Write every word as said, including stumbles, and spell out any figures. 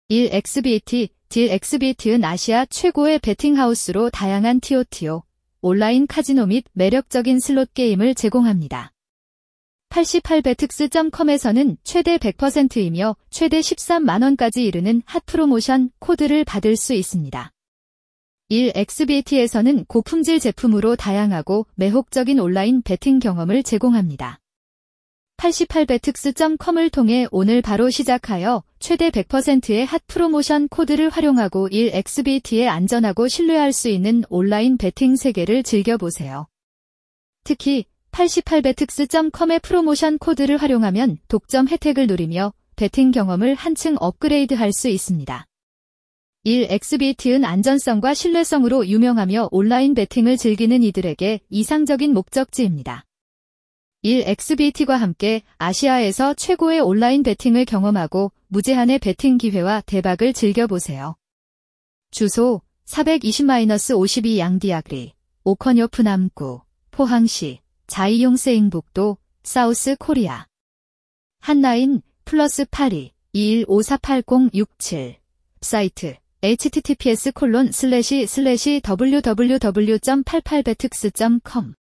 일. 엑스비티. 딜 엑스비티은 아시아 최고의 베팅하우스로 다양한 티오티오, 온라인 카지노 및 매력적인 슬롯 게임을 제공합니다. 팔십팔 베특스 닷 컴에서는 최대 백 퍼센트이며 최대 십삼만 원까지 이르는 핫 프로모션 코드를 받을 수 있습니다. 일. 엑스비티에서는 고품질 제품으로 다양하고 매혹적인 온라인 베팅 경험을 제공합니다. 팔십팔 베특스 닷 컴을 통해 오늘 바로 시작하여 최대 백 퍼센트의 핫 프로모션 코드를 활용하고 일. 엑스비티의 안전하고 신뢰할 수 있는 온라인 베팅 세계를 즐겨보세요. 특히 팔십팔 베특스 닷 컴의 프로모션 코드를 활용하면 독점 혜택을 누리며 베팅 경험을 한층 업그레이드할 수 있습니다. 일. 엑스비티은 안전성과 신뢰성으로 유명하며 온라인 베팅을 즐기는 이들에게 이상적인 목적지입니다. 일. 엑스비티과 함께 아시아에서 최고의 온라인 베팅을 경험하고 무제한의 베팅 기회와 대박을 즐겨보세요. 주소 사이이십 오십이 양디아그리, 오컨요프 남구, 포항시, 자이용세잉북도, 사우스 코리아. 한라인 플러스 팔이 이일오사팔공육칠. 사이트 에이치티티피에스 콜론 슬래시 슬래시 더블유더블유더블유 점 팔십팔 베특스 점 컴